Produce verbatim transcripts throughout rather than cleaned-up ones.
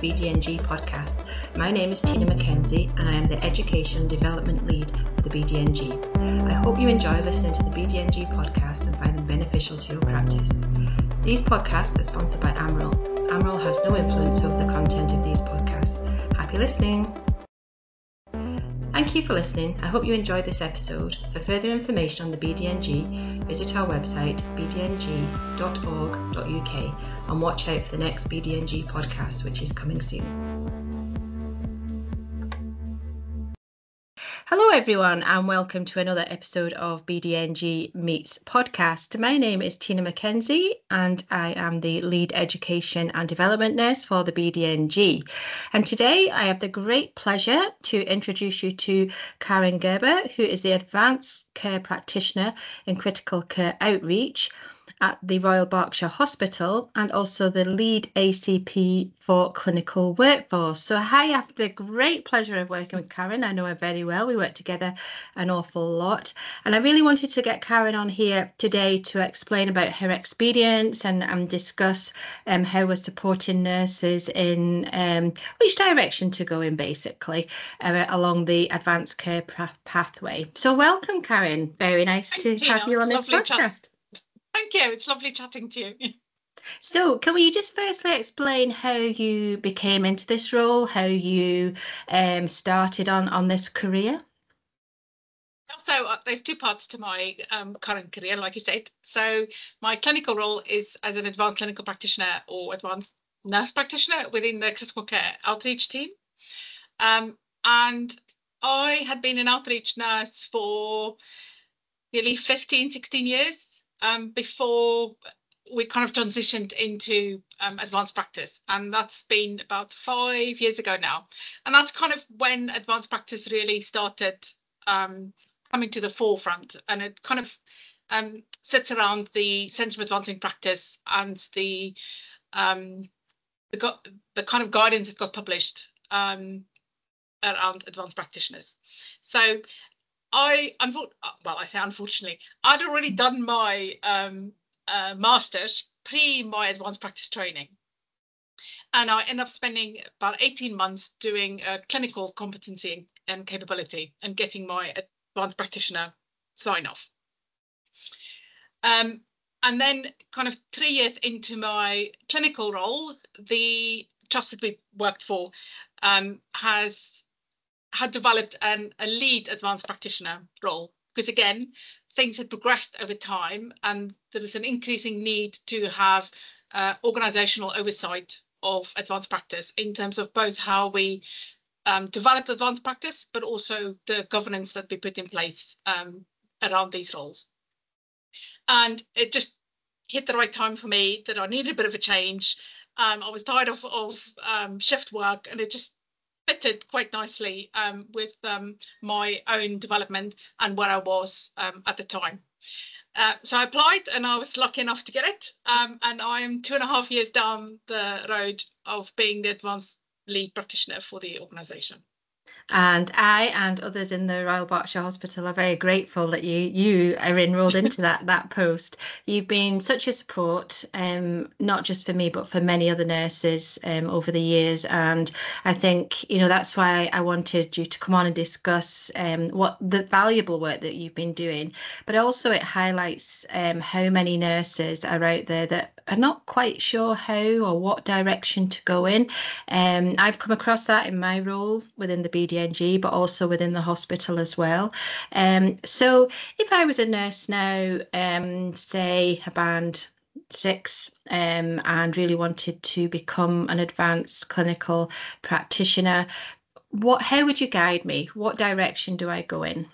B D N G podcast. My name is Tina McKenzie and I am the Education and Development Lead for the B D N G. I hope you enjoy listening to the B D N G podcast and find them beneficial to your practice. These podcasts are sponsored by Amrel. Amrel has no influence over the content of these podcasts. Happy listening! Thank you for listening. I hope you enjoyed this episode. For further information on the B D N G, visit our website b d n g dot org dot u k and watch out for the next B D N G podcast, which is coming soon. Hello everyone and welcome to another episode of B D N G Meets Podcast. My name is Tina McKenzie and I am the Lead Education and Development Nurse for the B D N G. And today I have the great pleasure to introduce you to Karen Gerber, who is the Advanced Care Practitioner in Critical Care Outreach at the Royal Berkshire Hospital and also the lead A C P for clinical workforce. So I have the great pleasure of working with Karen. I know her very well. We work together an awful lot. And I really wanted to get Karen on here today to explain about her experience and, and discuss um, how we're supporting nurses in um, which direction to go in, basically, uh, along the advanced care pathway. So welcome, Karen. Very nice Thank to you, have you on this podcast. Chat- Thank you. It's lovely chatting to you. So can we just firstly explain how you became into this role, how you um, started on, on this career? So uh, there's two parts to my um, current career, like you said. So my clinical role is as an advanced clinical practitioner or advanced nurse practitioner within the critical care outreach team. Um, and I had been an outreach nurse for nearly fifteen, sixteen years um, before we kind of transitioned into um, advanced practice, and that's been about five years ago now. And that's kind of when advanced practice really started um, coming to the forefront, and it kind of um, sits around the Centre of Advancing Practice and the um, the, the kind of guidance that got published um, around advanced practitioners. So I, well, I say unfortunately, I'd already done my um, uh, master's pre my advanced practice training. And I ended up spending about eighteen months doing a clinical competency and capability and getting my advanced practitioner sign off. Um, and then kind of three years into my clinical role, the trust that we worked for um, has had developed an, a lead advanced practitioner role, because again, things had progressed over time and there was an increasing need to have uh, organizational oversight of advanced practice in terms of both how we um, develop advanced practice, but also the governance that we put in place um, around these roles. And it just hit the right time for me that I needed a bit of a change. Um, I was tired of, of um, shift work, and it just fitted quite nicely um, with um, my own development and where I was um, at the time. Uh, so I applied and I was lucky enough to get it. Um, and I am two and a half years down the road of being the advanced lead practitioner for the organisation. And I and others in the Royal Berkshire Hospital are very grateful that you you are enrolled into that that post. You've been such a support, um, not just for me, but for many other nurses um, over the years. And I think, you know, that's why I wanted you to come on and discuss um, what the valuable work that you've been doing. But also it highlights um, how many nurses are out there that are not quite sure how or what direction to go in. Um, I've come across that in my role within the B D N G, but also within the hospital as well. Um, so if I was a nurse now, um, say a band six, um, and really wanted to become an advanced clinical practitioner, what, how would you guide me? What direction do I go in?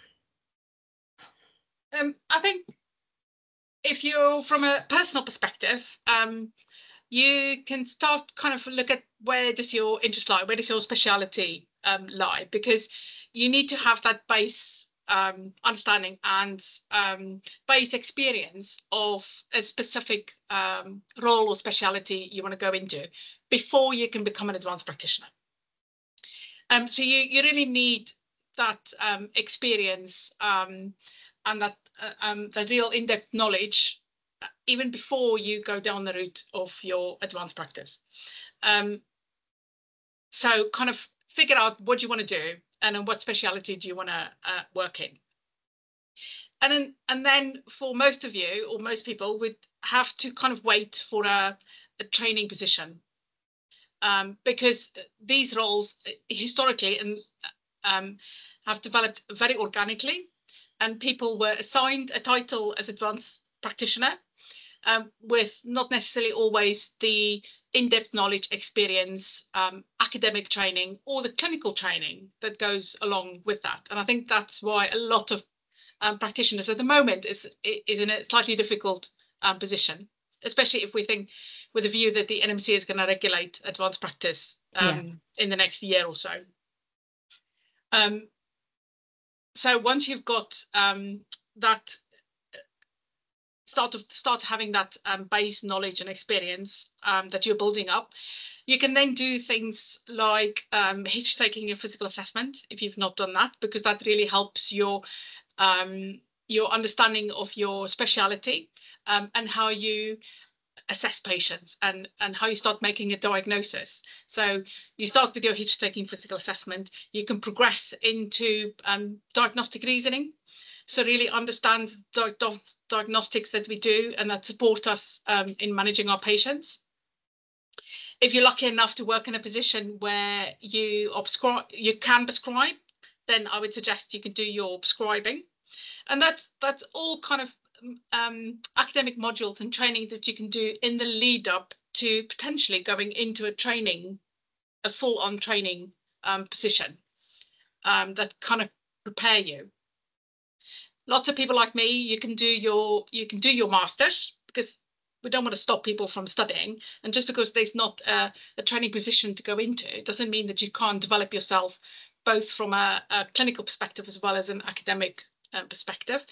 Um, I think if you're from a personal perspective, um, you can start kind of look at where does your interest lie, where does your speciality um, lie, because you need to have that base um, understanding and um, base experience of a specific um, role or speciality you want to go into before you can become an advanced practitioner. Um, so you, you really need that um, experience um, and that, uh, um, that real in-depth knowledge even before you go down the route of your advanced practice. Um, so kind of figure out what you want to do and then what speciality do you want to uh, work in. And then, and then for most of you or most people would have to kind of wait for a, a training position, um, because these roles historically and um, have developed very organically, and people were assigned a title as advanced practitioner, um, with not necessarily always the in-depth knowledge, experience, um, academic training, or the clinical training that goes along with that. And I think that's why a lot of um, practitioners at the moment is is in a slightly difficult um, position, especially if we think with a view that the N M C is going to regulate advanced practice um, Yeah. in the next year or so. Um, so once you've got um, that start of start having that um, base knowledge and experience um, that you're building up, you can then do things like um, history taking your physical assessment if you've not done that, because that really helps your um, your understanding of your speciality, um, and how you assess patients, and and how you start making a diagnosis. So you start with your history taking physical assessment, you can progress into um, diagnostic reasoning. So really understand di diagnostics that we do and that support us um, in managing our patients. If you're lucky enough to work in a position where you prescribe, you can prescribe, then I would suggest you can do your prescribing. And that's that's all kind of um, academic modules and training that you can do in the lead up to potentially going into a training, a full-on training um, position, um, that kind of prepare you. Lots of people like me, you can do your you can do your masters, because we don't want to stop people from studying. And just because there's not a, a training position to go into, it doesn't mean that you can't develop yourself both from a, a clinical perspective as well as an academic uh, perspective.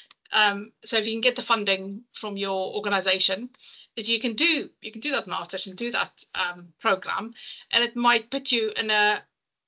Um, so if you can get the funding from your organisation, is you can do you can do that masters and do that um, program, and it might put you in a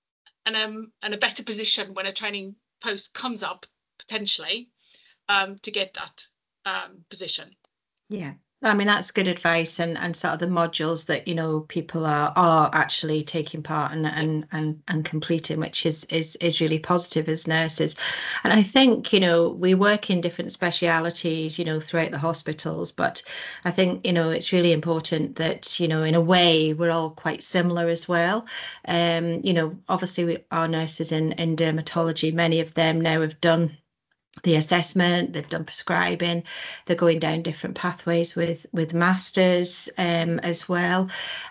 in a in a better position when a training post comes up potentially, um, to get that um, position. Yeah. I mean, that's good advice, and, and sort of the modules that, you know, people are are actually taking part in Yeah. and and and completing, which is is is really positive as nurses. And I think, you know, we work in different specialities, you know, throughout the hospitals, but I think, you know, it's really important that, you know, in a way we're all quite similar as well. Um, you know, obviously we are nurses in in dermatology. Many of them now have done the assessment, they've done prescribing, they're going down different pathways with with masters um, as well.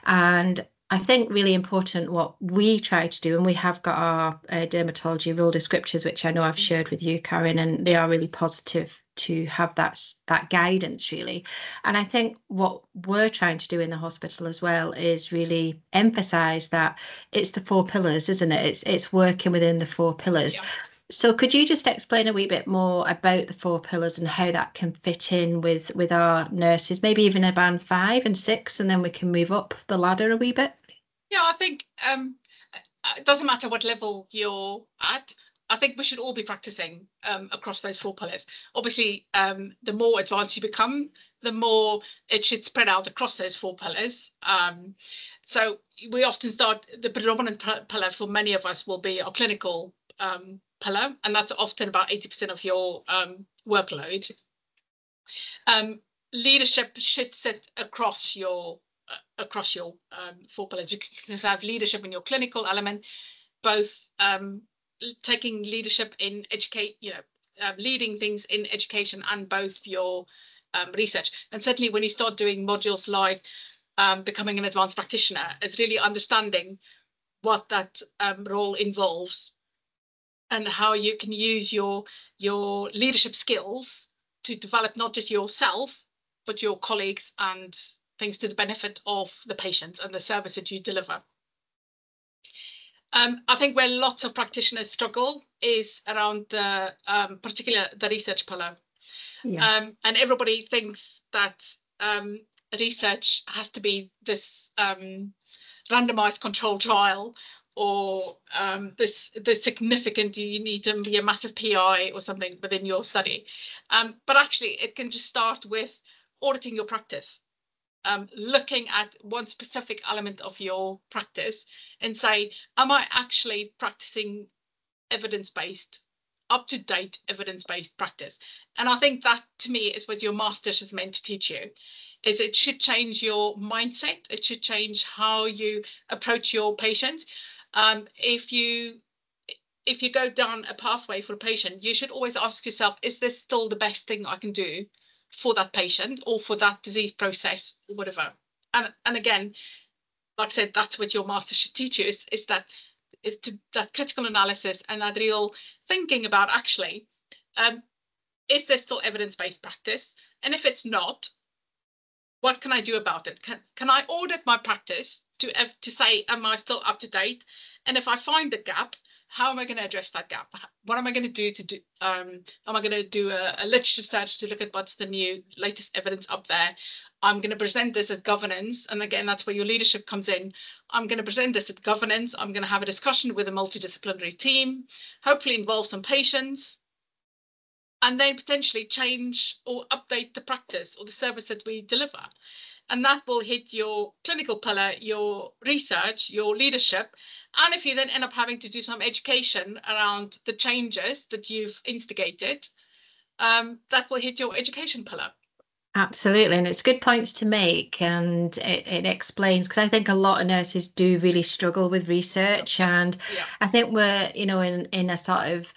And I think really important what we try to do, and we have got our uh, dermatology role descriptors, which I know I've shared with you, Karen, and they are really positive to have that that guidance really. And I think what we're trying to do in the hospital as well is really emphasize that it's the four pillars, isn't it? It's it's working within the four pillars. Yeah. So could you just explain a wee bit more about the four pillars and how that can fit in with with our nurses, maybe even a band five and six, and then we can move up the ladder a wee bit? Yeah, I think um, it doesn't matter what level you're at. I think we should all be practicing um, across those four pillars. Obviously, um, the more advanced you become, the more it should spread out across those four pillars. Um, so we often start, the predominant pillar for many of us will be our clinical um, pillar, and that's often about eighty percent of your um, workload. Um, leadership should sit across your uh, across your um, four pillars. You can have leadership in your clinical element, both um, taking leadership in educate, you know, uh, leading things in education, and both your um, research. And certainly when you start doing modules like um, becoming an advanced practitioner, is really understanding what that um, role involves and how you can use your your leadership skills to develop not just yourself but your colleagues, and things to the benefit of the patients and the service that you deliver. Um, I think where lots of practitioners struggle is around the um, particular the research pillar, Yeah. um, and everybody thinks that um, research has to be this um, randomized control trial, or um, this the significant, you need to be a massive P I or something within your study. Um, but actually, it can just start with auditing your practice. um, looking at one specific element of your practice and say, am I actually practicing evidence-based, up-to-date evidence-based practice? And I think that, to me, is what your master's is meant to teach you. Is it should change your mindset. It should change how you approach your patient. Um, if you if you go down a pathway for a patient, you should always ask yourself, is this still the best thing I can do for that patient or for that disease process or whatever? And and again, like I said, that's what your master should teach you, is, is that is to that critical analysis and that real thinking about, actually, um, is there still evidence-based practice? And if it's not, what can I do about it? Can can I audit my practice to to say, am I still up to date? And if I find a gap, how am I going to address that gap? What am I going to do to do? Um, am I going to do a, a literature search to look at what's the new latest evidence up there? I'm going to present this as governance, and again, that's where your leadership comes in. I'm going to present this at governance. I'm going to have a discussion with a multidisciplinary team, hopefully involve some patients, and then potentially change or update the practice or the service that we deliver. And that will hit your clinical pillar, your research, your leadership. And if you then end up having to do some education around the changes that you've instigated, um, that will hit your education pillar. Absolutely, and it's good points to make, and it, it explains, because I think a lot of nurses do really struggle with research, and Yeah. I think we're, you know, in in a sort of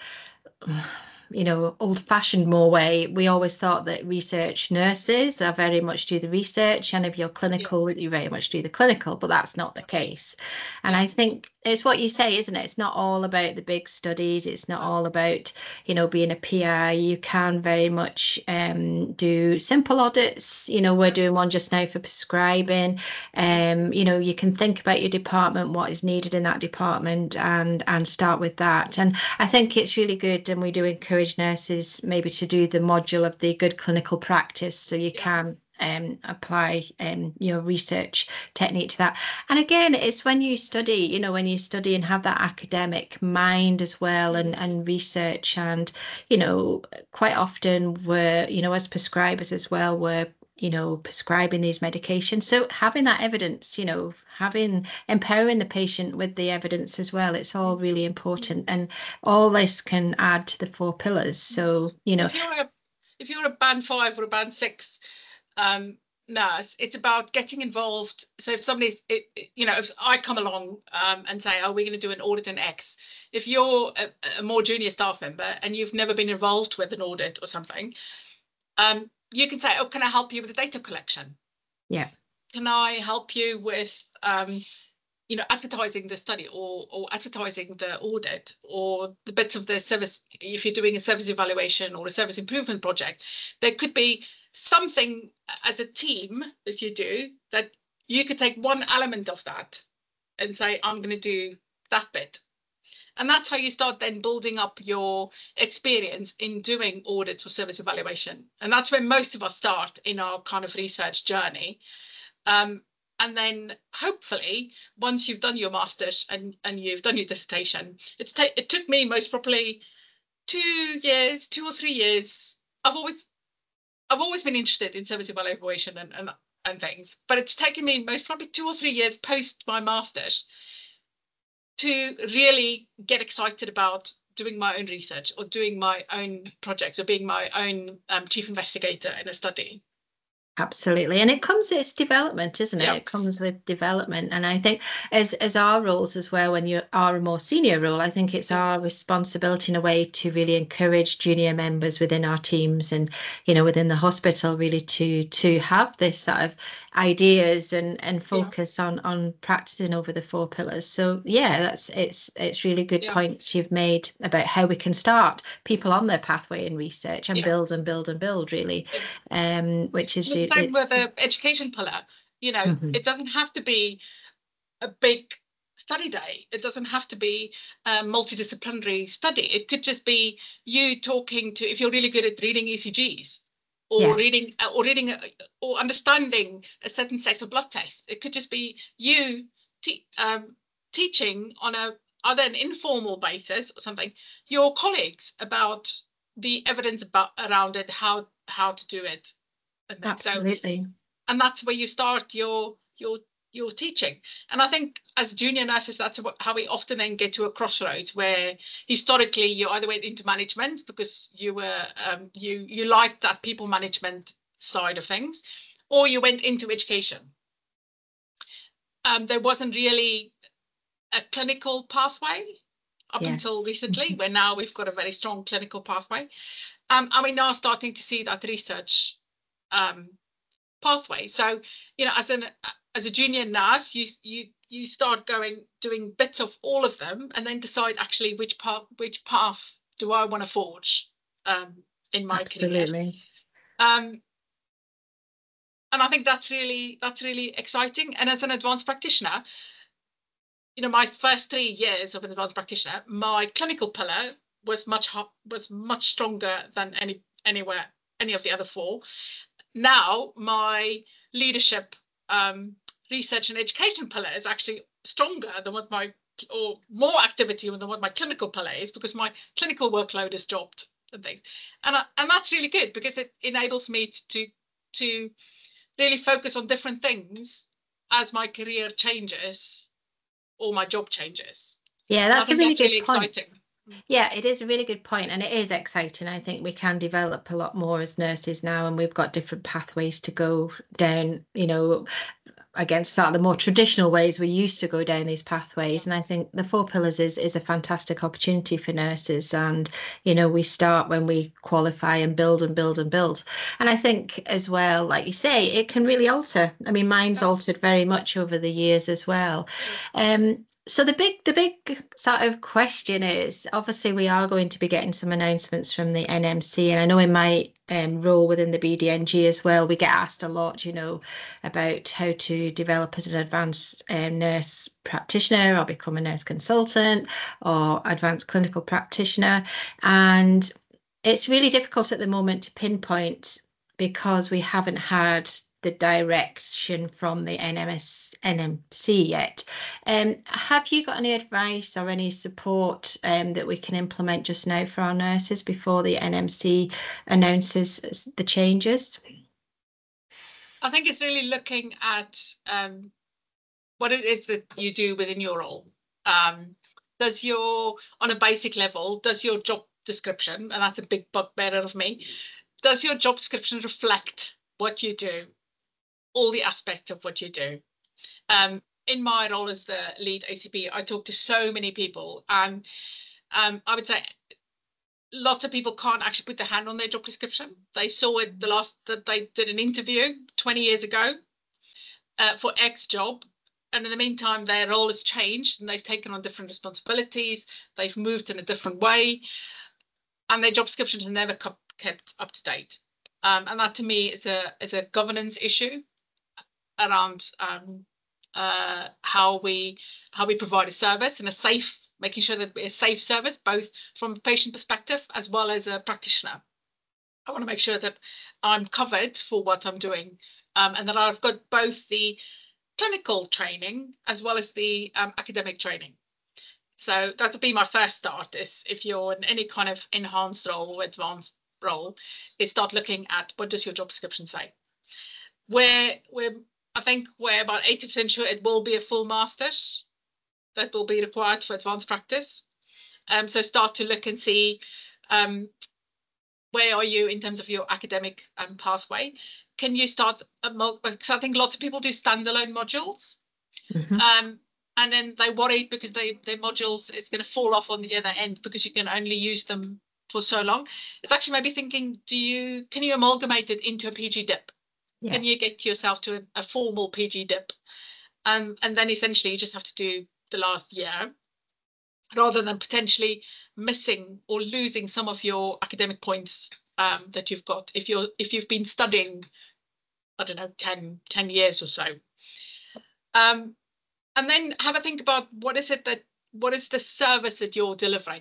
you know, old-fashioned more way. We always thought that research nurses are very much do the research, and if you're clinical, yeah. you very much do the clinical, but that's not the case. And yeah. I think it's what you say, isn't it? It's not all about the big studies. It's not all about, you know, being a P I. You can very much um, do simple audits. You know, we're doing one just now for prescribing. Um, you know, you can think about your department, what is needed in that department, and and start with that. And I think it's really good, and we do encourage nurses maybe to do the module of the good clinical practice, so you yeah. can um, apply um, your research technique to that. And again, it's when you study, you know, when you study and have that academic mind as well, mm. and, and research, and, you know, quite often we're, you know, as prescribers as well, we're, you know, prescribing these medications. So having that evidence, you know, having empowering the patient with the evidence as well, it's all really important. And all this can add to the four pillars. So, you know, if you're a if you're a band five or a band six um nurse, it's about getting involved. So if somebody's it, you know, if I come along um and say, oh, we're going to do an audit in X, if you're a, a more junior staff member and you've never been involved with an audit or something, um you can say, oh, can I help you with the data collection? Yeah. Can I help you with, um, you know, advertising the study, or or advertising the audit, or the bits of the service? If you're doing a service evaluation or a service improvement project, there could be something as a team, if you do, that you could take one element of that and say, I'm going to do that bit. And that's how you start then building up your experience in doing audits or service evaluation. And that's where most of us start in our kind of research journey. Um, and then hopefully, once you've done your master's and, and you've done your dissertation, it's ta- it took me most probably two years, two or three years. I've always I've always been interested in service evaluation and, and, and things, but it's taken me most probably two or three years post my master's to really get excited about doing my own research or doing my own projects or being my own um, chief investigator in a study. Absolutely. And it comes, it's development, isn't it? Yep. It comes with development. And I think as as our roles as well, when you are a more senior role, I think it's our responsibility in a way to really encourage junior members within our teams and, you know, within the hospital, really to to have this sort of ideas and and focus yeah. on on practicing over the four pillars. So yeah, that's it's it's really good yeah. points you've made about how we can start people on their pathway in research and yeah. build and build and build really, yeah. um, which is really, same with the education pillar. You know, mm-hmm. it doesn't have to be a big study day. It doesn't have to be a multidisciplinary study. It could just be you talking to, if you're really good at reading E C Gs or yeah. reading or reading or understanding a certain set of blood tests. It could just be you te- um, teaching on a either an informal basis or something your colleagues about the evidence about around it, how how to do it. Absolutely. and that's where you start your your your teaching. And I think as junior nurses, that's how we often then get to a crossroads where historically you either went into management because you were um, you you liked that people management side of things, or you went into education. Um, there wasn't really a clinical pathway up Yes. until recently, where now we've got a very strong clinical pathway. Um, and we're now starting to see that research um, pathway. So, you know, as an as a junior nurse, you you you start going doing bits of all of them, and then decide actually which path which path do I want to forge um, in my Absolutely. career. Um, and I think that's really that's really exciting. And as an advanced practitioner, you know, my first three years of an advanced practitioner, my clinical pillar was much was much stronger than any anywhere any of the other four. Now my leadership, um, research and education pillar is actually stronger than what my or more activity than what my clinical pillar is, because my clinical workload has dropped and things, and I, and that's really good because it enables me to to really focus on different things as my career changes or my job changes. Yeah, And I that's a think really that's good really point. exciting. Yeah, it is a really good point, and it is exciting. I think we can develop a lot more as nurses now, and we've got different pathways to go down, you know, against sort of the more traditional ways we used to go down these pathways. And I think the four pillars is is a fantastic opportunity for nurses. And, you know, we start when we qualify and build and build and build. And I think as well, like you say, it can really alter. I mean, mine's altered very much over the years as well. Um, so the big the big sort of question is, obviously we are going to be getting some announcements from the N M C, and I know in my um, role within the B D N G as well, we get asked a lot, you know, about how to develop as an advanced um, nurse practitioner or become a nurse consultant or advanced clinical practitioner. And it's really difficult at the moment to pinpoint because we haven't had the direction from the N M S N M C yet. Um, have you got any advice or any support um, that we can implement just now for our nurses before the N M C announces the changes? I think it's really looking at um, what it is that you do within your role. Um, does your, on a basic level, does your job description, and that's a big bugbear of me, does your job description reflect what you do, all the aspects of what you do? Um, in my role as the lead A C P, I talk to so many people, and um, I would say lots of people can't actually put their hand on their job description. They saw it the last that they did an interview twenty years ago uh, for X job. And in the meantime, their role has changed and they've taken on different responsibilities. They've moved in a different way, and their job descriptions are never kept up to date. Um, and that to me is a is a governance issue around um, uh, how we how we provide a service and a safe, making sure that we're a safe service, both from a patient perspective as well as a practitioner. I want to make sure that I'm covered for what I'm doing, um, and that I've got both the clinical training as well as the um, academic training. So that would be my first start, is if you're in any kind of enhanced role or advanced role, is start looking at what does your job description say. Where we're, I think we're about eighty percent sure it will be a full master's that will be required for advanced practice. Um, so start to look and see um, where are you in terms of your academic um, pathway. Can you start, because I think lots of people do standalone modules. Mm-hmm. Um, and then they worried because they, their modules is going to fall off on the other end because you can only use them for so long. It's actually maybe thinking, do you can you amalgamate it into a P G dip? Yeah. Can you get yourself to a, a formal P G dip? And, and then essentially you just have to do the last year, rather than potentially missing or losing some of your academic points um, that you've got if you're if you've been studying, I don't know, ten, ten years or so. Um, and then have a think about what is it that what is the service that you're delivering,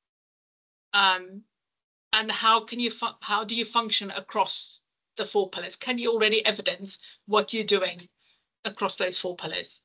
um, and how can you how do you function across the four pillars? Can you already evidence what you're doing across those four pillars?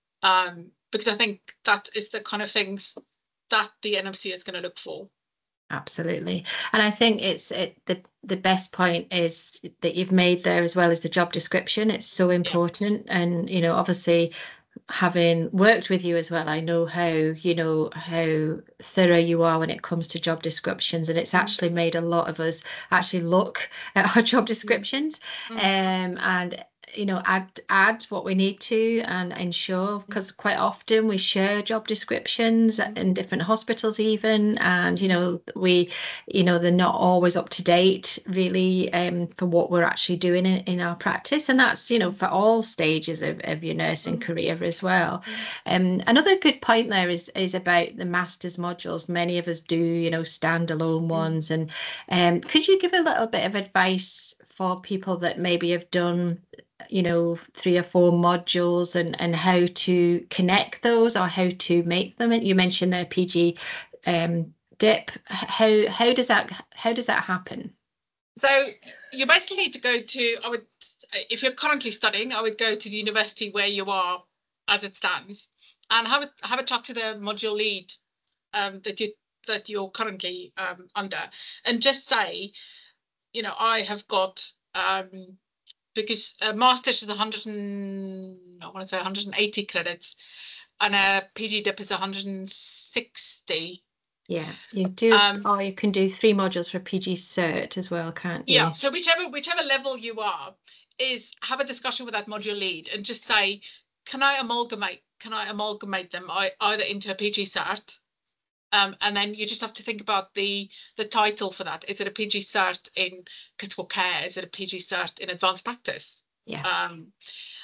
Um, because I think that is the kind of things that the N M C is going to look for. Absolutely. And I think it's it the the best point is that you've made there as well as the job description. It's so Yeah. important. And, you know, obviously having worked with you as well, I know how, you know, how thorough you are when it comes to job descriptions. And it's Mm, actually made a lot of us actually look at our job mm, descriptions, mm, um, and you know, add add what we need to and ensure, because quite often we share job descriptions mm, in different hospitals even, and you mm, know we you know they're not always up to date really, um, for what we're actually doing in, in our practice, and that's you know mm, for all stages of, of your nursing mm, career as well. mm. Um, another good point there is is about the master's modules. Many of us do you know standalone Mm. ones, and um, could you give a little bit of advice for people that maybe have done you know three or four modules, and and how to connect those or how to make them? And you mentioned the P G um dip. How how does that how does that happen? So you basically need to go to, I would, if you're currently studying, I would go to the university where you are as it stands, and have a have a talk to the module lead, um, that you that you're currently um, under, and just say, you know, I have got, um, because a master's is one hundred and I want to say one hundred eighty credits, and a P G dip is one hundred sixty. Yeah, you do, Um, or you can do three modules for P G cert as well, can't yeah, you? so whichever whichever level you are, is have a discussion with that module lead and just say, can I amalgamate? Can I amalgamate them I, either into a P G cert? Um, and then you just have to think about the the title for that. Is it a P G cert in critical care? Is it a P G cert in advanced practice? Yeah. Um,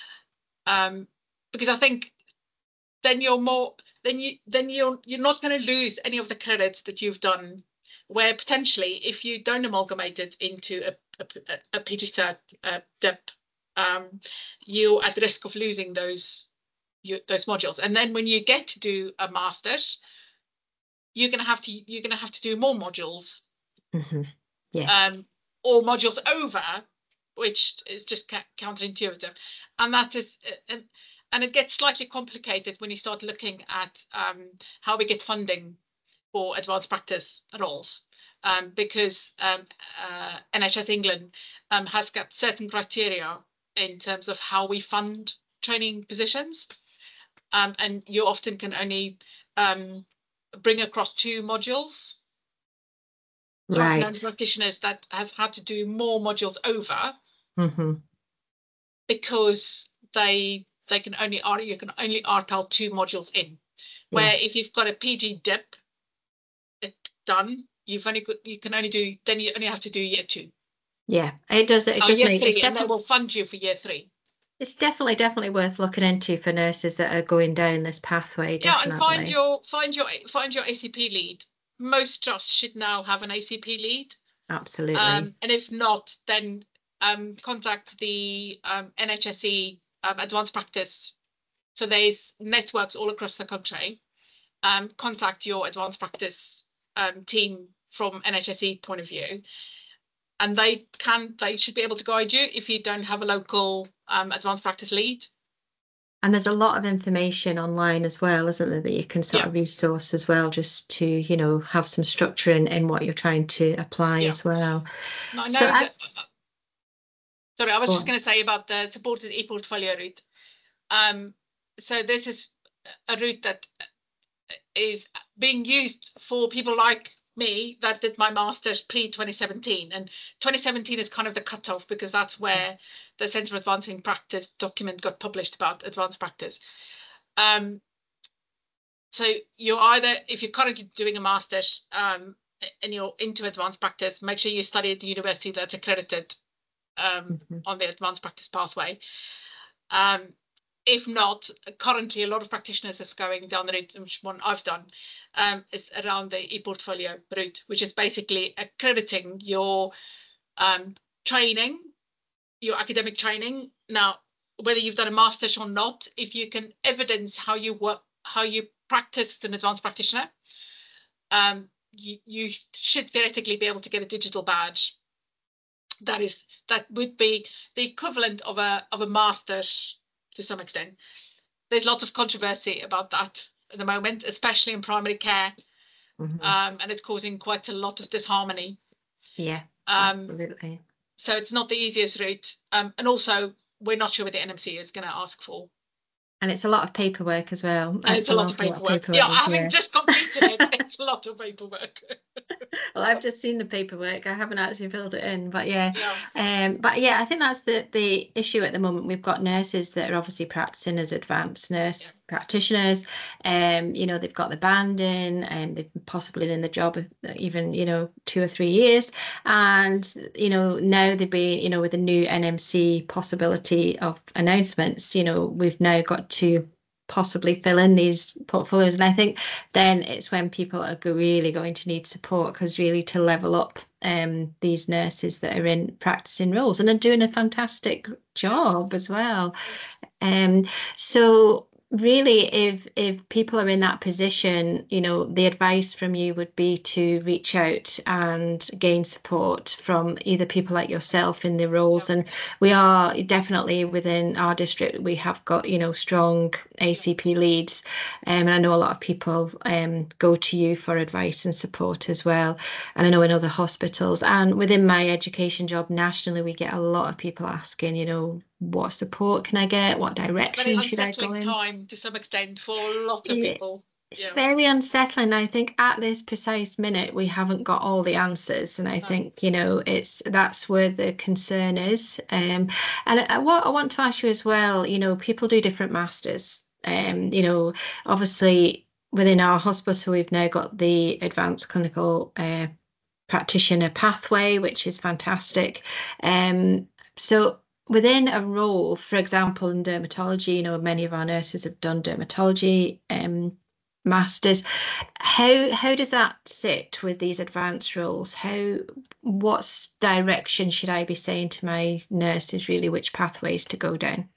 um, because I think then you're more then you then you're you're not going to lose any of the credits that you've done. Where potentially, if you don't amalgamate it into a a, a P G cert uh, dip, um, you're at risk of losing those you, those modules. And then when you get to do a master's, you're gonna have to you're gonna have to do more modules, Hmm. Yes. um, or modules over, which is just counterintuitive, and that is and and it gets slightly complicated when you start looking at um, how we get funding for advanced practice roles, um, because um, uh, N H S England um, has got certain criteria in terms of how we fund training positions, um, and you often can only um, bring across two modules. So I've known Right. practitioners that has had to do more modules over Hmm. because they they can only R you can only R P L two modules in. Yeah. Where if you've got a P G dip done, you've only got, you can only do then you only have to do year two, Yeah. It does it oh does year make it's three, and they definitely will fund you for year three. it's definitely definitely worth looking into for nurses that are going down this pathway, Yeah, and find definitely. your find your find your A C P lead. Most trusts should now have an A C P lead. Absolutely. Um, and if not, then um, contact the um, N H S E um, advanced practice. So there's networks all across the country. Um, contact your advanced practice um, team from N H S E point of view, and they can they should be able to guide you if you don't have a local um, advanced practice lead. And there's a lot of information online as well, isn't there, that you can sort Yeah, of resource as well, just to, you know, have some structure in, in what you're trying to apply yeah. as well. And I So know I that. Sorry, I was go just on. going to say about the supported e-portfolio route. Um, so this is a route that is being used for people like me that did my master's pre twenty seventeen, and twenty seventeen is kind of the cutoff because that's where the Centre of Advancing Practice document got published about advanced practice. Um, so you're either, if you're currently doing a master's um, and you're into advanced practice, make sure you study at the university that's accredited um, Mhm. on the advanced practice pathway. Um, if not, currently a lot of practitioners is going down the route, which one I've done, um, is around the e-portfolio route, which is basically accrediting your um, training, your academic training. Now, whether you've done a master's or not, if you can evidence how you work, how you practice as an advanced practitioner, um, you, you should theoretically be able to get a digital badge. That is that would be the equivalent of a of a master's to some extent. There's lots of controversy about that at the moment, especially in primary care, Mm-hmm. um, and it's causing quite a lot of disharmony. Yeah, um, absolutely. So it's not the easiest route, um, and also we're not sure what the N M C is going to ask for. And it's a lot of paperwork as well. And it's It's a an lot of awful lot of paperwork. Yeah, paperwork. having Yeah. just completed it, it's a lot of paperwork. Well, I've just seen the paperwork. I haven't actually filled it in, but yeah. Yeah. Um, but yeah, I think that's the the issue at the moment. We've got nurses that are obviously practicing as advanced nurse Yeah. practitioners. Um, you know, they've got the band in, and they've possibly been in the job even, you know, two or three years. And, you know, now they've been, you know, with the new N M C possibility of announcements, you know, we've now got to possibly fill in these portfolios, and I think then it's when people are really going to need support, because really to level up um these nurses that are in practicing roles and are doing a fantastic job as well. Um so really, if if people are in that position, you know, the advice from you would be to reach out and gain support from either people like yourself in the roles. Yeah. And we are definitely within our district, we have got, you know, strong A C P leads, um, and I know a lot of people um go to you for advice and support as well. And I know in other hospitals and within my education job nationally, we get a lot of people asking, you know, what support can I get? What Very direction should I go unsettling in? time to some extent for a lot of It, people. it's Yeah. very unsettling. I think at this precise minute we haven't got all the answers, and I No. think, you know, it's that's where the concern is. Um, and I, what I want to ask you as well, you know, people do different masters. Um, you know, obviously within our hospital we've now got the advanced clinical uh, practitioner pathway, which is fantastic. Um, so within a role, for example, in dermatology, you know, many of our nurses have done dermatology um, masters. How how does that sit with these advanced roles? How what direction should I be saying to my nurses really which pathways to go down?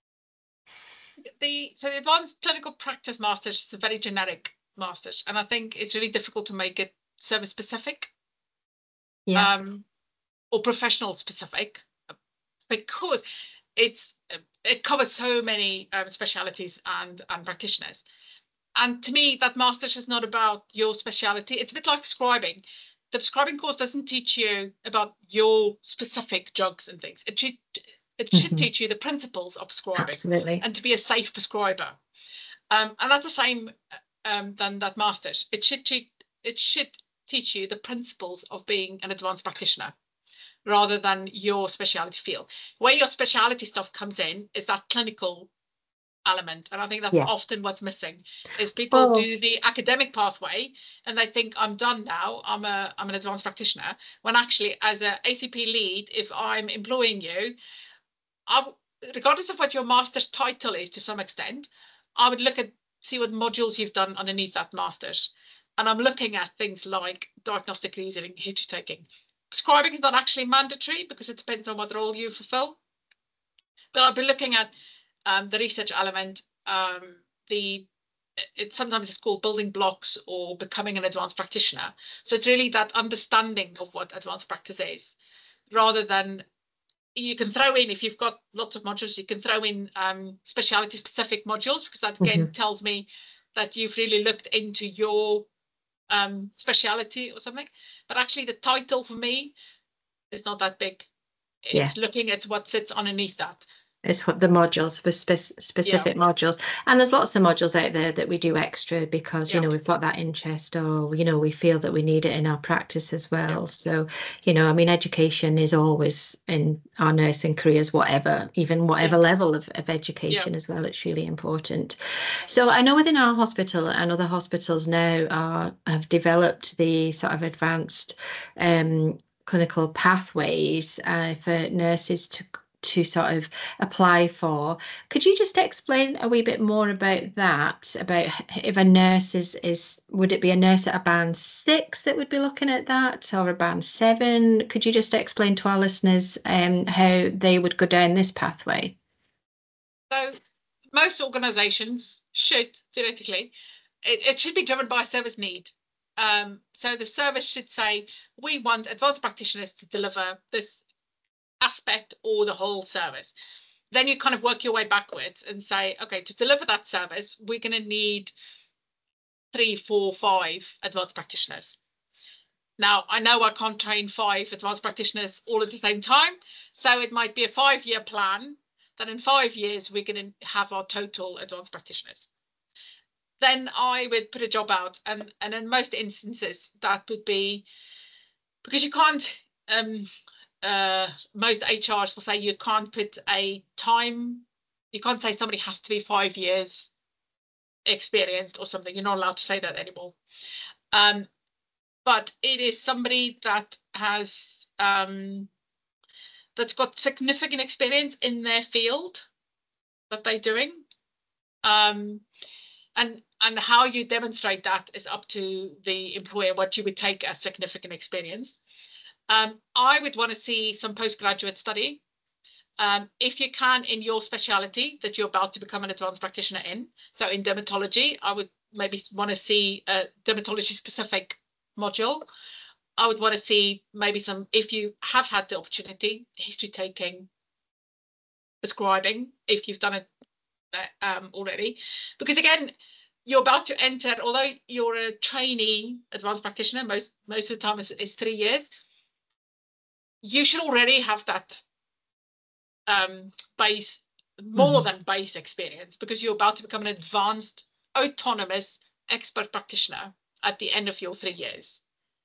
The so the advanced clinical practice masters is a very generic masters, and I think it's really difficult to make it service specific, Yeah. um, or professional specific, because it's it covers so many um, specialities and and practitioners. And to me, that master's is not about your speciality. It's a bit like prescribing. The prescribing course doesn't teach you about your specific drugs and things. It should it should Hmm. teach you the principles of prescribing Absolutely. and to be a safe prescriber. Um, and that's the same um, than that master's. It should teach it should teach you the principles of being an advanced practitioner rather than your specialty field. Where your specialty stuff comes in is that clinical element, and I think that's Yeah. often what's missing is people Oh, do the academic pathway and they think I'm done now, i'm a I'm an advanced practitioner, when actually as a ACP lead, if I'm employing you, I, regardless of what your master's title is to some extent, I would look at see what modules you've done underneath that master's, and I'm looking at things like diagnostic reasoning, history taking. Prescribing is not actually mandatory because it depends on what role you fulfill, but I'll be looking at um, the research element, um, the it sometimes it's called building blocks or becoming an advanced practitioner. So it's really that understanding of what advanced practice is, rather than you can throw in, if you've got lots of modules, you can throw in um, specialty specific modules, because that again mhm. tells me that you've really looked into your um, speciality or something. But actually, the title for me is not that big. Yeah. It's looking at what sits underneath that. It's what the modules for spe- Yeah, specific modules, and there's lots of modules out there that we do extra because, you yeah, know, we've got that interest, or, you know, we feel that we need it in our practice as yeah, well. So, you know, I mean, education is always in our nursing careers, whatever, even yeah, whatever level of, of yeah. education as well, it's really important. So I know within our hospital and other hospitals now are have developed the sort of advanced um clinical pathways uh, for nurses to to sort of apply for. Could you just explain a wee bit more about that? About if a nurse is is would it be a nurse at a band six that would be looking at that, or a band seven? Could you just explain to our listeners um how they would go down this pathway? So most organizations should theoretically, it, it should be driven by a service need. Um, so the service should say, we want advanced practitioners to deliver this aspect or the whole service. Then you kind of work your way backwards and say, okay, to deliver that service, we're going to need three, four, five advanced practitioners. Now, I know I can't train five advanced practitioners all at the same time, so it might be a five-year plan that in five years we're going to have our total advanced practitioners. Then I would put a job out, and, and in most instances that would be, because you can't, um, uh, most H Rs will say you can't put a time, you can't say somebody has to be five years experienced or something. You're not allowed to say that anymore. Um, but it is somebody that has, um, that's got significant experience in their field that they're doing. Um, and and how you demonstrate that is up to the employer, what you would take as significant experience. Um, I would want to see some postgraduate study, um, if you can, in your speciality that you're about to become an advanced practitioner in. So in dermatology, I would maybe want to see a dermatology specific module. I would want to see maybe some, if you have had the opportunity, history taking, prescribing, if you've done it um, already. Because again, you're about to enter, although you're a trainee advanced practitioner, most most of the time is, is three years, you should already have that um, base, more Mm-hmm. than base experience, because you're about to become an advanced, autonomous expert practitioner at the end of your three years.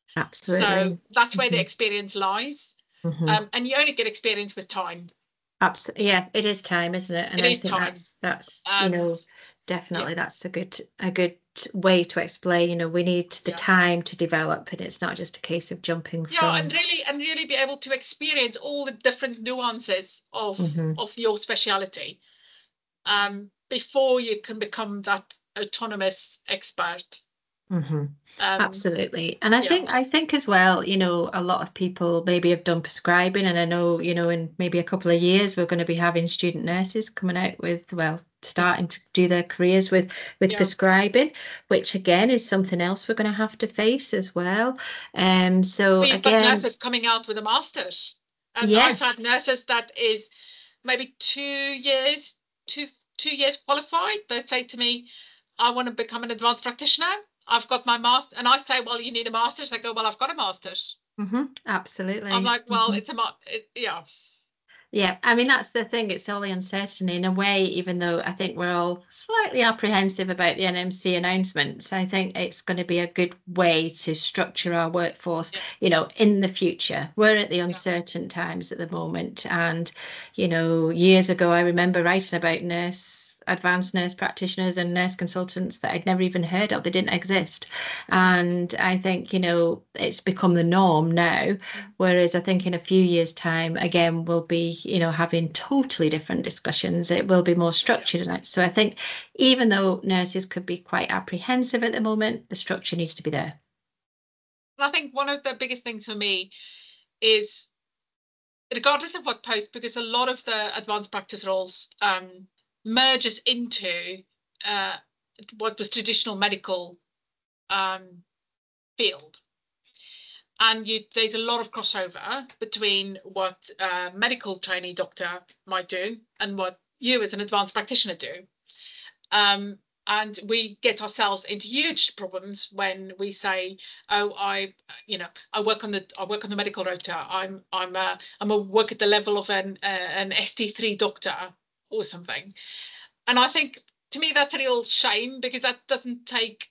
So Absolutely. that's where the Mm-hmm. experience lies. Mm-hmm. Um, and you only get experience with time. Absolutely. Yeah, it is time, isn't it? And It I is think time. that's that's you Um, know yeah, definitely that's a good a good way to explain. You know, we need the yeah. time to develop, and it's not just a case of jumping Yeah, and from. really and really be able to experience all the different nuances of Mm-hmm. of your speciality, um, before you can become that autonomous expert. Mm-hmm. Um, Absolutely. And I yeah, think I think as well, you know, a lot of people maybe have done prescribing, and I know, you know, in maybe a couple of years we're going to be having student nurses coming out with, well, starting to do their careers with with yeah. prescribing, which again is something else we're going to have to face as well. Um, so Well, you've got again, nurses coming out with a master's, and I've yeah. had nurses that is maybe two years, two two years qualified. They'd say to me, "I want to become an advanced practitioner. I've got my master," and I say, "Well, you need a master's." They go, "Well, I've got a master's." Hmm. I'm Absolutely. like, "Well, Hmm. it's a ma it, yeah, Yeah, I mean that's the thing. It's all the uncertainty in a way, even though I think we're all slightly apprehensive about the N M C announcements. I think it's going to be a good way to structure our workforce, yeah, you know, in the future. We're at the yeah, uncertain times at the moment. And, you know, years ago, I remember writing about nurse, advanced nurse practitioners and nurse consultants that I'd never even heard of. They didn't exist. And I think, you know, it's become the norm now. mm, Whereas I think in a few years' time, again, we'll be, you know, having totally different discussions. It will be more yeah." structured. And so I think even though nurses could be quite apprehensive at the moment, the structure needs to be there. And I think one of the biggest things for me is, regardless of what post, because a lot of the advanced practice roles um, merges into uh, what was traditional medical um, field. And you, there's a lot of crossover between what a medical trainee doctor might do and what you as an advanced practitioner do. Um, and we get ourselves into huge problems when we say, "Oh, I, you know, I work on the I work on the medical rota. I'm I'm a I'm a work at the level of an uh, an S T three doctor or something." And I think, to me, that's a real shame, because that doesn't take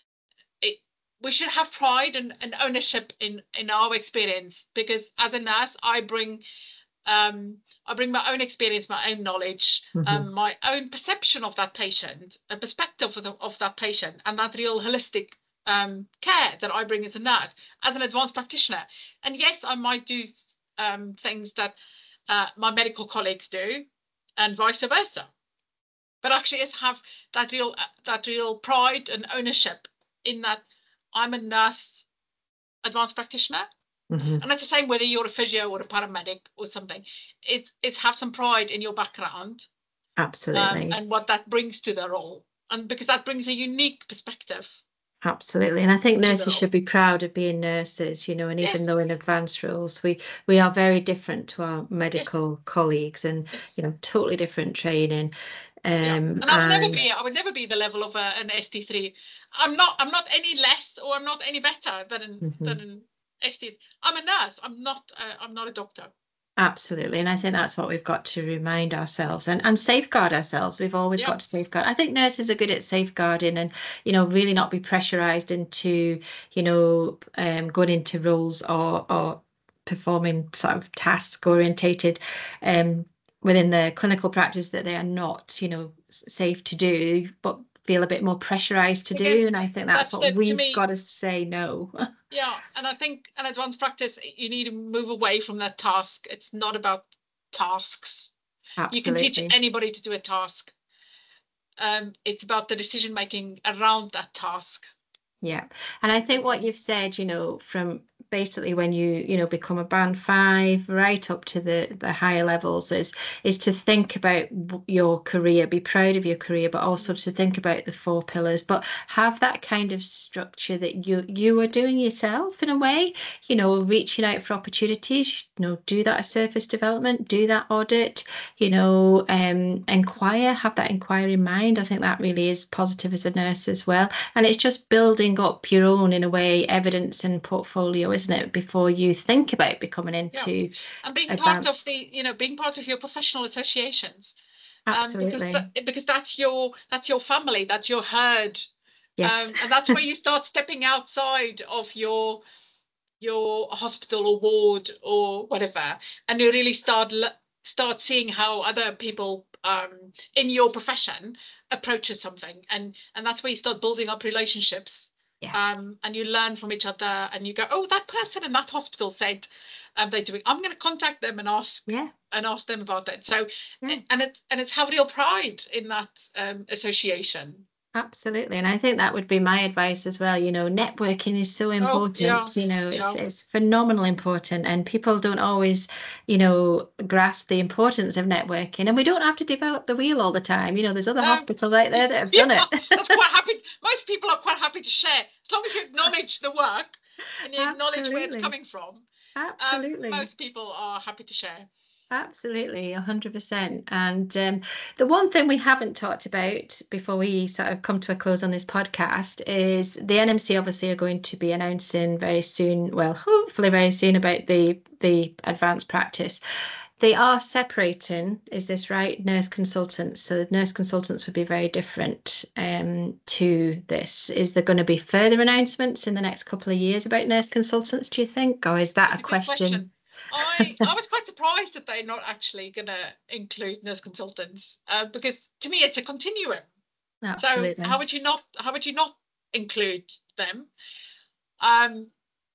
it. We should have pride and, and ownership in in our experience, because as a nurse, I bring um, I bring my own experience, my own knowledge, Hmm. um, my own perception of that patient, a perspective of, the, of that patient, and that real holistic um, care that I bring as a nurse, as an advanced practitioner. And yes, I might do um, things that uh, my medical colleagues do, and vice versa. But actually, is have that real that real pride and ownership in that I'm a nurse, advanced practitioner. Hmm. And it's the same whether you're a physio or a paramedic or something. It's it's have some pride in your background, um, Absolutely. and what that brings to the role, and because that brings a unique perspective Absolutely. And I think to the nurses should role. be proud of being nurses, you know, and even though Yes, in advanced roles, we we are very different to our yes, medical colleagues and, yes, you know, totally different training. Yeah, Um, and I would never and be. I would never be the level of a, an S T three. I'm not. I'm not any less, or I'm not any better than an, mhm. than an S T. I'm a nurse. I'm not. Uh, I'm not a doctor. Absolutely. And I think that's what we've got to remind ourselves and, and safeguard ourselves. We've always Yeah. got to safeguard. I think nurses are good at safeguarding and, you know, really not be pressurized into, you know, um, going into roles or, or performing sort of task orientated um, within the clinical practice that they are not, you know, safe to do, but feel a bit more pressurized to Again, do. And I think that's that's what the to we've me. got to say no. Yeah, and I think an advanced practice, you need to move away from that task. It's not about tasks. You can teach Absolutely. anybody to do a task. Um, it's about the decision making around that task. Yeah. And I think what you've said, you know, from basically when you, you know, become a band five right up to the, the higher levels is is to think about your career, be proud of your career, but also to think about the four pillars, but have that kind of structure that you you are doing yourself in a way, you know, reaching out for opportunities, you know, do that surface development, do that audit, you know, um, inquire, have that inquiry in mind. I think that really is positive as a nurse as well. And it's just building up your own, in a way, evidence and portfolio, isn't it, before you think about becoming into Yeah, and being part of advanced. the, you know, being part of your professional associations, um, because Absolutely. that because that's your that's your family, that's your herd, Yes. um, and that's where you start stepping outside of your your hospital or ward or whatever, and you really start start seeing how other people um, in your profession approaches something, and and that's where you start building up relationships, Yeah. um, and you learn from each other, and you go, oh, that person in that hospital said um, they're doing. I'm going to contact them and ask Yeah. and ask them about that. So, Yeah. and it's and it's have real pride in that um, association. Absolutely. And I think that would be my advice as well. You know, networking is so Oh yeah, important. You know, it's yeah. it's phenomenal important. And people don't always, you know, grasp the importance of networking. And we don't have to develop the wheel all the time. You know, there's other No, hospitals out there that have yeah, done it. that's quite happy. Most people are quite happy to share as long as you acknowledge the work and you acknowledge where it's Absolutely. coming from. Um, Absolutely. most people are happy to share. Absolutely, one hundred percent. And um, the one thing we haven't talked about before we sort of come to a close on this podcast is the N M C obviously are going to be announcing very soon, well, hopefully very soon, about the the advanced practice. They are separating, is this right, nurse consultants? So nurse consultants would be very different um, to this. Is there going to be further announcements in the next couple of years about nurse consultants, do you think? Or is that a It's a good question? question. I I was quite surprised that they're not actually going to include nurse consultants, uh, because to me it's a continuum. So how Absolutely. would you not how would you not include them? Um,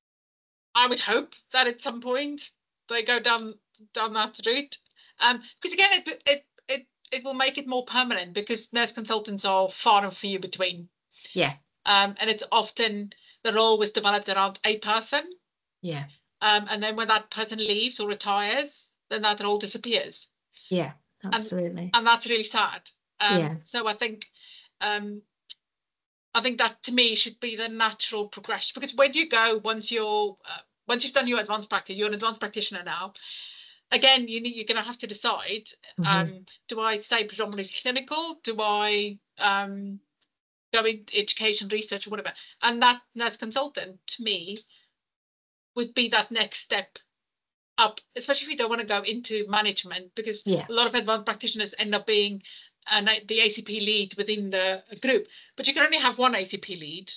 I would hope that at some point they go down down that route. Um, because again, it it it it will make it more permanent because nurse consultants are far and few between. Yeah. Um, and it's often the role was developed around a person. Yeah. Um, and then when that person leaves or retires, then that role disappears. Yeah, And absolutely. and that's really sad. Um, Yeah, so I think um I think that to me should be the natural progression because where do you go once you're uh, once you've done your advanced practice, you're an advanced practitioner now. Again, you need, you're going to have to decide: hmm um, do I stay predominantly clinical? Do I um, go into education, research, or whatever? And that nurse consultant, to me, would be that next step up, especially if you don't want to go into management, because yeah, a lot of advanced practitioners end up being an, the A C P lead within the group, but you can only have one A C P lead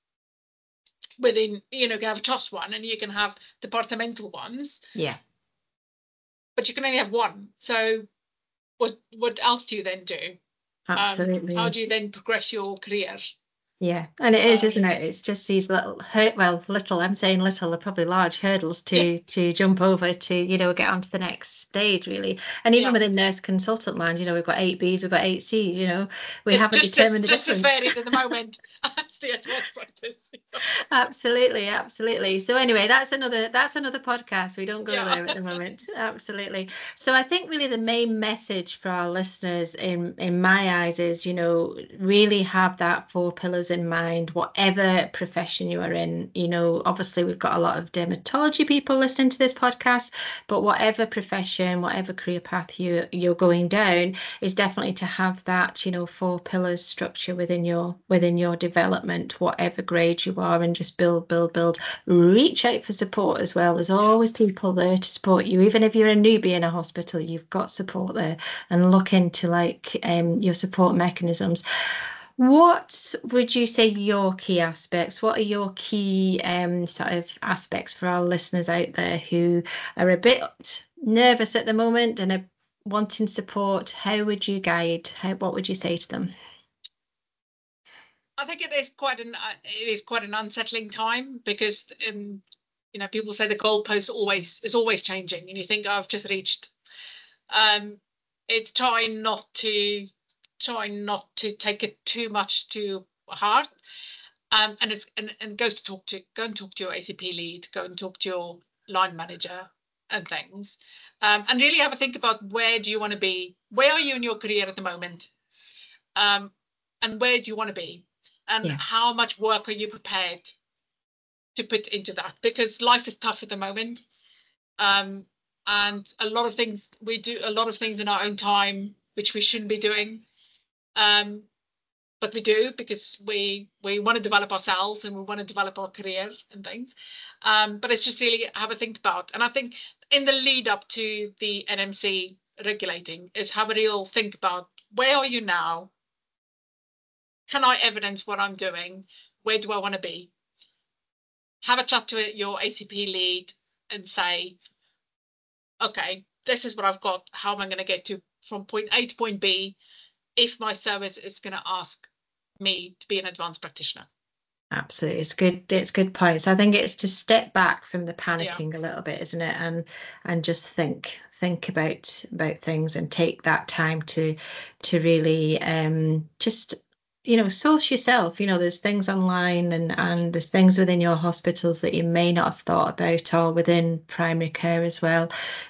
within, you know, you can have a trust one and you can have departmental ones, yeah, but you can only have one. So what what else do you then do? Um, how absolutely. do you then progress your career? Yeah, and it is, isn't Um, it? It's just these little, hurt, well, little, I'm saying little, they're probably large hurdles yeah, to to jump over to, you know, get onto the next stage, really. And even yeah. within nurse consultant land, you know, we've got eight Bs, we've got eight Cs, you know, we It's haven't just as determined the just as difference. varied at the moment. it's the advanced practice. Absolutely, absolutely. So anyway, that's another that's another podcast. We don't go Yeah. there at the moment. Absolutely. So I think really the main message for our listeners in in my eyes is, you know, really have that four pillars in mind, whatever profession you are in. You know, obviously we've got a lot of dermatology people listening to this podcast, but whatever profession, whatever career path you you're going down, is definitely to have that, you know, four pillars structure within your within your development, whatever grade you are, and just build, build, build. Reach out for support as well. There's always people there to support you. Even if you're a newbie in a hospital, you've got support there, and look into like um, your support mechanisms. What would you say your key aspects? What are your key um, sort of aspects for our listeners out there who are a bit nervous at the moment and are wanting support? How would you guide? How, what would you say to them? I think it is quite an uh, it is quite an unsettling time because um, you know, people say the goalpost always is always changing, and you think, oh, I've just reached. Um, it's trying not to try not to take it too much to heart. Um, and it's and, and goes to talk to go and talk to your A C P lead, go and talk to your line manager and things, um, and really have a think about where do you want to be, where are you in your career at the moment, um, and where do you want to be, and Yeah. how much work are you prepared to put into that, because life is tough at the moment, um, and a lot of things we do a lot of things in our own time which we shouldn't be doing. Um, but we do because we we want to develop ourselves and we want to develop our career and things. Um, but it's just really have a think about. And I think in the lead up to the N M C regulating is have a real think about where are you now? Can I evidence what I'm doing? Where do I want to be? Have a chat to your A C P lead and say, okay, this is what I've got. How am I going to get to from point A to point B if my service is going to ask me to be an advanced practitioner? Absolutely, it's good. It's good points. I think it's to step back from the Yeah. panicking a little bit, isn't it? And and just think think about about things and take that time to to really um just you know source yourself. You know, there's things online and and there's things within your hospitals that you may not have thought about, or within primary care as well.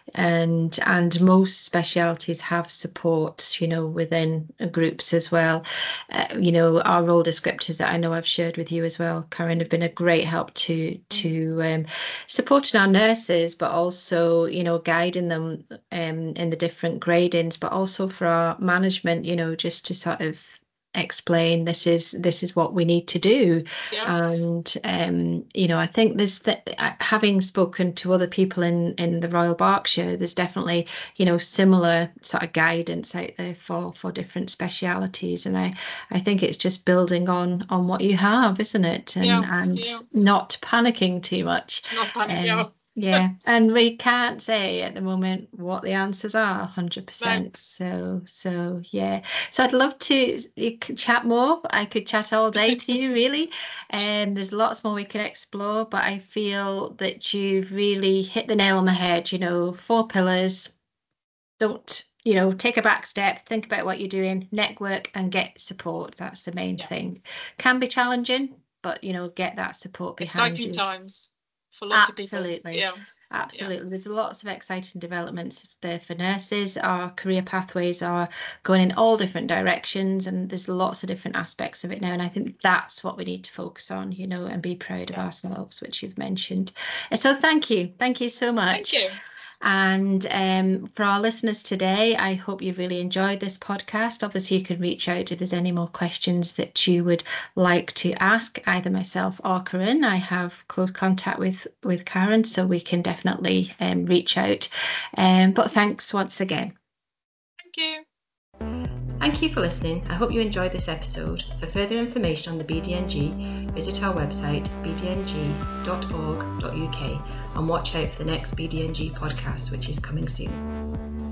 And and most specialities have support, you know, within groups as well. Uh, you know, our role descriptors that I know I've shared with you as well, Karen, have been a great help to to um, supporting our nurses, but also, you know, guiding them um, in the different gradings, but also for our management, you know, just to sort of explain this is this is what we need to do. Yeah. And um you know, I think there's th- having spoken to other people in in the Royal Berkshire, there's definitely, you know, similar sort of guidance out there for for different specialities, and I I think it's just building on on what you have, isn't it? And Yeah. and Yeah. not panicking too much. Not panic. Yeah. um yeah, and we can't say at the moment what the answers are one hundred No. percent. So, so yeah. So I'd love to you could chat more. I could chat all day to you, really. And um, there's lots more we can explore, but I feel that you've really hit the nail on the head. You know, four pillars. Don't, you know, take a back step, think about what you're doing, network and get support. That's the main Yeah. thing. Can be challenging, but, you know, get that support behind Exciting you. times for lots of people. Absolutely. Yeah. Absolutely. Yeah. There's lots of exciting developments there for nurses. Our career pathways are going in all different directions, and there's lots of different aspects of it now. And I think that's what we need to focus on, you know, and be proud of Yeah. ourselves, which you've mentioned. So thank you. Thank you so Thank much. you. And um, for our listeners today, I hope you've really enjoyed this podcast. Obviously, you can reach out if there's any more questions that you would like to ask either myself or Karen. I have close contact with, with Karen, so we can definitely um, reach out. Um, but thanks once again. Thank you. Thank you for listening. I hope you enjoyed this episode. For further information on the B D N G, visit our website b d n g dot org dot u k and watch out for the next B D N G podcast, which is coming soon.